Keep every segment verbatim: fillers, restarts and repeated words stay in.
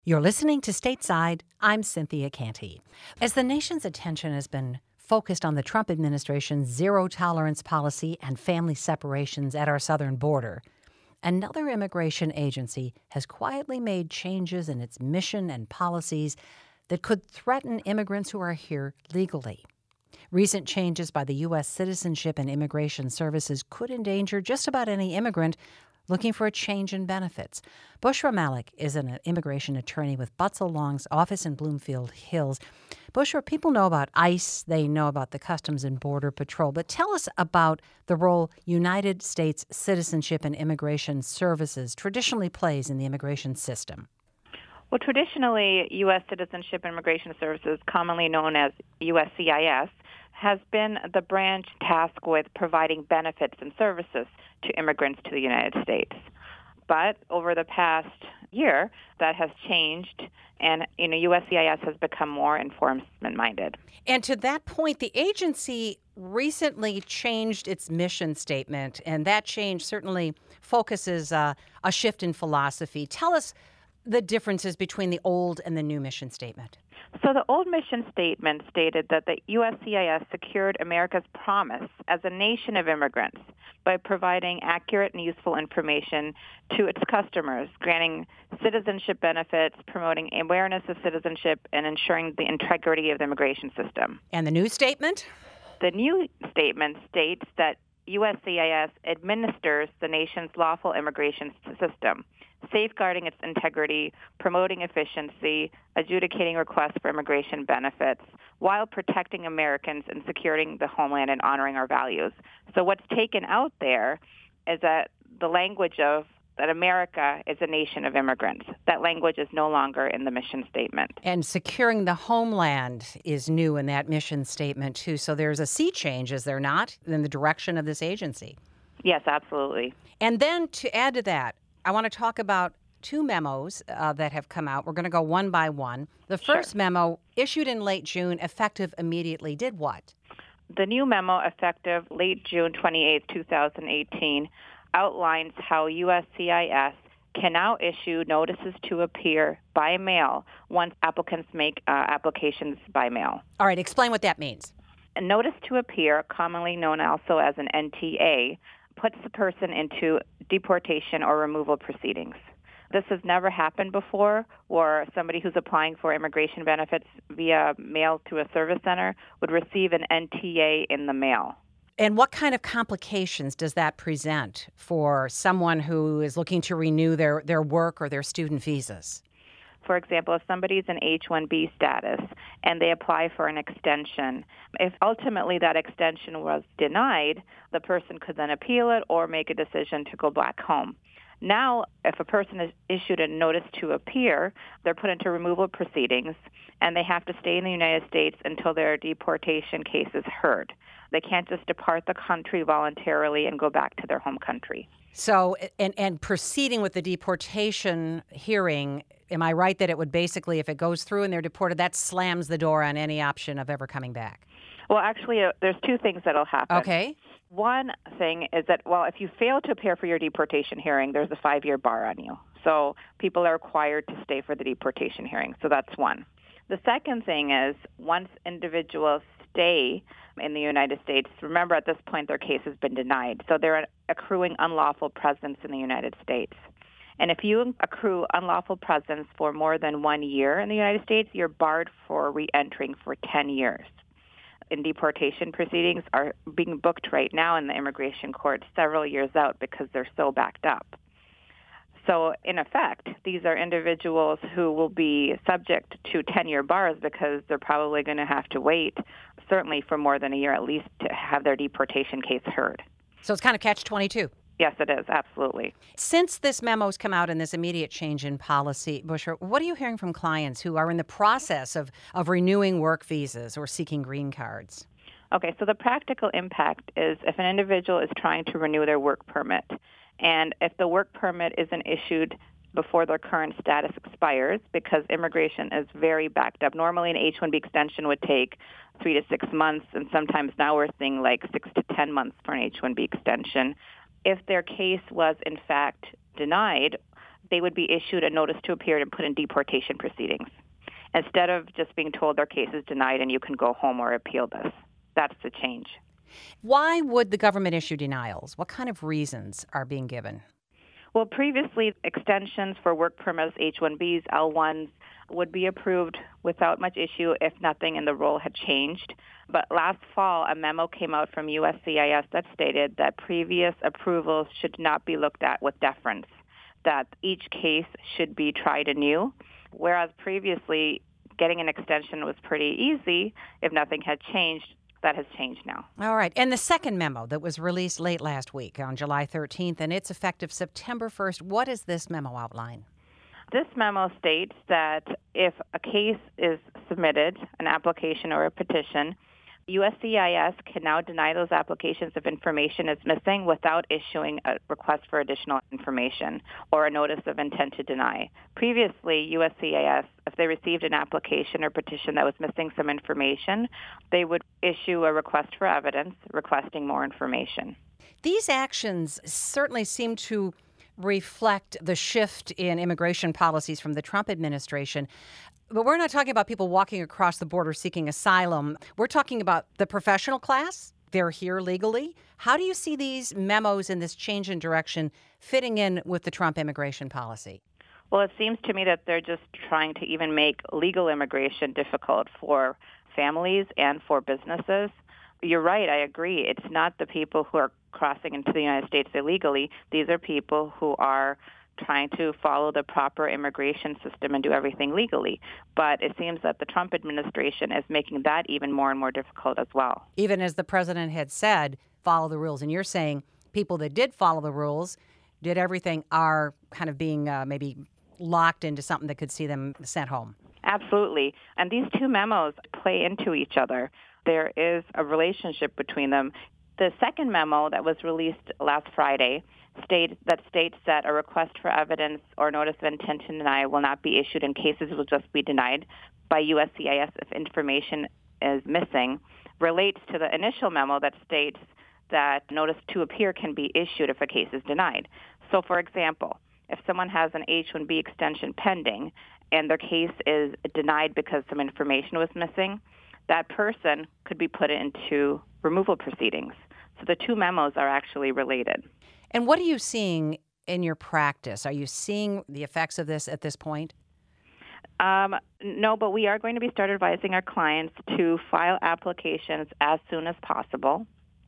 You're listening to Stateside. I'm Cynthia Canty. As the nation's attention has been focused on the Trump administration's zero-tolerance policy and family separations at our southern border, another immigration agency has quietly made changes in its mission and policies that could threaten immigrants who are here legally. Recent changes by the U S Citizenship and Immigration Services could endanger just about any immigrant looking for a change in benefits. Bushra Malik is an immigration attorney with Butzel Long's office in Bloomfield Hills. Bushra, people know about ICE, they know about the Customs and Border Patrol, but tell us about the role United States Citizenship and Immigration Services traditionally plays in the immigration system. Well, traditionally, U S Citizenship and Immigration Services, commonly known as U S C I S, has been the branch tasked with providing benefits and services to immigrants to the United States. But over the past year, that has changed, and you know, U S C I S has become more enforcement-minded. And to that point, the agency recently changed its mission statement, and that change certainly focuses uh, a shift in philosophy. Tell us the differences between the old and the new mission statement. So the old mission statement stated that the U S C I S secured America's promise as a nation of immigrants by providing accurate and useful information to its customers, granting citizenship benefits, promoting awareness of citizenship, and ensuring the integrity of the immigration system. And the new statement? The new statement states that U S C I S administers the nation's lawful immigration system, safeguarding its integrity, promoting efficiency, adjudicating requests for immigration benefits, while protecting Americans and securing the homeland and honoring our values. So what's taken out there is that the language of that America is a nation of immigrants. That language is no longer in the mission statement. And securing the homeland is new in that mission statement, too. So there's a sea change, is there not, in the direction of this agency? Yes, absolutely. And then to add to that, I want to talk about two memos uh, that have come out. We're going to go one by one. The first Sure. memo, issued in late June, effective immediately, did what? The new memo, effective late June twenty-eighth, twenty eighteen, outlines how U S C I S can now issue notices to appear by mail once applicants make uh, applications by mail. All right, explain what that means. A notice to appear, commonly known also as an N T A, puts the person into deportation or removal proceedings. This has never happened before, where somebody who's applying for immigration benefits via mail to a service center would receive an N T A in the mail. And what kind of complications does that present for someone who is looking to renew their, their work or their student visas? For example, if somebody's in H one B status and they apply for an extension, if ultimately that extension was denied, the person could then appeal it or make a decision to go back home. Now, if a person is issued a notice to appear, they're put into removal proceedings, and they have to stay in the United States until their deportation case is heard. They can't just depart the country voluntarily and go back to their home country. So, and, and proceeding with the deportation hearing, am I right that it would basically, if it goes through and they're deported, that slams the door on any option of ever coming back? Well, actually, uh, there's two things that'll happen. Okay. One thing is that, well, if you fail to appear for your deportation hearing, there's a five-year bar on you. So people are required to stay for the deportation hearing. So that's one. The second thing is, once individuals stay in the United States, remember at this point their case has been denied. So they're accruing unlawful presence in the United States. And if you accrue unlawful presence for more than one year in the United States, you're barred for re-entering for ten years. In deportation proceedings are being booked right now in the immigration court several years out because they're so backed up. So in effect, these are individuals who will be subject to ten-year bars because they're probably going to have to wait, certainly for more than a year at least, to have their deportation case heard. So it's kind of catch twenty-two. Yes, it is, absolutely. Since this memo's come out and this immediate change in policy, Bushra, what are you hearing from clients who are in the process of, of renewing work visas or seeking green cards? Okay, so the practical impact is if an individual is trying to renew their work permit, and if the work permit isn't issued before their current status expires, because immigration is very backed up. Normally an H one B extension would take three to six months, and sometimes now we're seeing like six to ten months for an H one B extension. If their case was in fact denied, they would be issued a notice to appear and put in deportation proceedings instead of just being told their case is denied and you can go home or appeal this. That's the change. Why would the government issue denials? What kind of reasons are being given? Well, previously, extensions for work permits, H one Bs, L ones, would be approved without much issue if nothing in the role had changed. But last fall, a memo came out from U S C I S that stated that previous approvals should not be looked at with deference, that each case should be tried anew, whereas previously getting an extension was pretty easy if nothing had changed. That has changed now. All right. And the second memo that was released late last week on July thirteenth, and it's effective September first. What does this memo outline? This memo states that if a case is submitted, an application or a petition, U S C I S can now deny those applications if information is missing without issuing a request for additional information or a notice of intent to deny. Previously, U S C I S, if they received an application or petition that was missing some information, they would issue a request for evidence requesting more information. These actions certainly seem to reflect the shift in immigration policies from the Trump administration. But we're not talking about people walking across the border seeking asylum. We're talking about the professional class. They're here legally. How do you see these memos and this change in direction fitting in with the Trump immigration policy? Well, it seems to me that they're just trying to even make legal immigration difficult for families and for businesses. You're right, I agree. It's not the people who are crossing into the United States illegally. These are people who are trying to follow the proper immigration system and do everything legally. But it seems that the Trump administration is making that even more and more difficult as well. Even as the president had said, follow the rules. And you're saying people that did follow the rules, did everything, are kind of being uh, maybe locked into something that could see them sent home. Absolutely. And these two memos play into each other. There is a relationship between them. The second memo that was released last Friday state that states that a request for evidence or notice of intent to deny will not be issued and cases will just be denied by U S C I S if information is missing, relates to the initial memo that states that notice to appear can be issued if a case is denied. So, for example, if someone has an H one B extension pending and their case is denied because some information was missing, that person could be put into removal proceedings. So the two memos are actually related. And what are you seeing in your practice? Are you seeing the effects of this at this point? Um, no, but we are going to be start advising our clients to file applications as soon as possible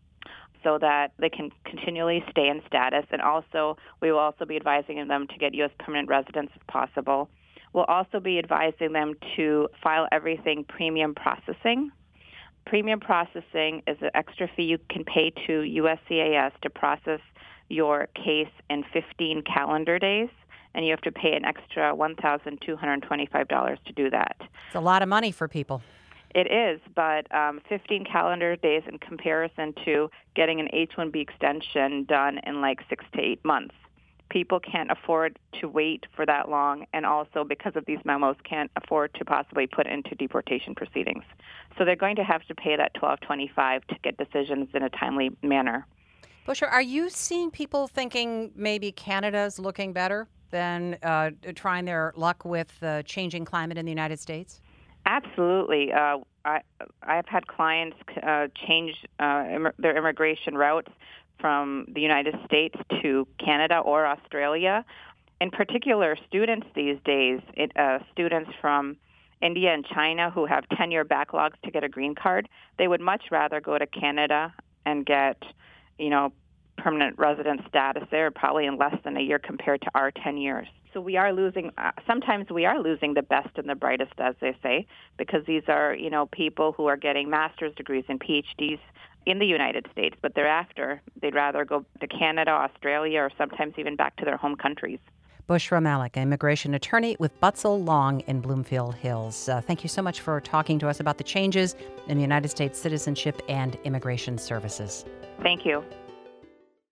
so that they can continually stay in status. And also, we will also be advising them to get U S permanent residence if possible. We'll also be advising them to file everything premium processing. Premium processing is an extra fee you can pay to U S C I S to process your case in fifteen calendar days, and you have to pay an extra one thousand two hundred twenty-five dollars to do that. It's a lot of money for people. It is, but um, fifteen calendar days in comparison to getting an H one B extension done in like six to eight months. People can't afford to wait for that long, and also because of these memos can't afford to possibly put into deportation proceedings. So they're going to have to pay that twelve twenty-five to get decisions in a timely manner. Bushra, are you seeing people thinking maybe Canada's looking better than uh, trying their luck with the changing climate in the United States? Absolutely. Uh, I, I've had clients uh, change uh, im- their immigration routes from the United States to Canada or Australia. In particular, students these days, it, uh, students from India and China who have ten-year backlogs to get a green card, they would much rather go to Canada and get, you know, permanent resident status there probably in less than a year compared to our ten years. So we are losing, uh, sometimes we are losing the best and the brightest, as they say, because these are, you know, people who are getting master's degrees and P H Ds in the United States, but thereafter they'd rather go to Canada, Australia, or sometimes even back to their home countries. Bushra Malik, immigration attorney with Butzel Long in Bloomfield Hills. Uh, thank you so much for talking to us about the changes in the United States Citizenship and Immigration Services. Thank you.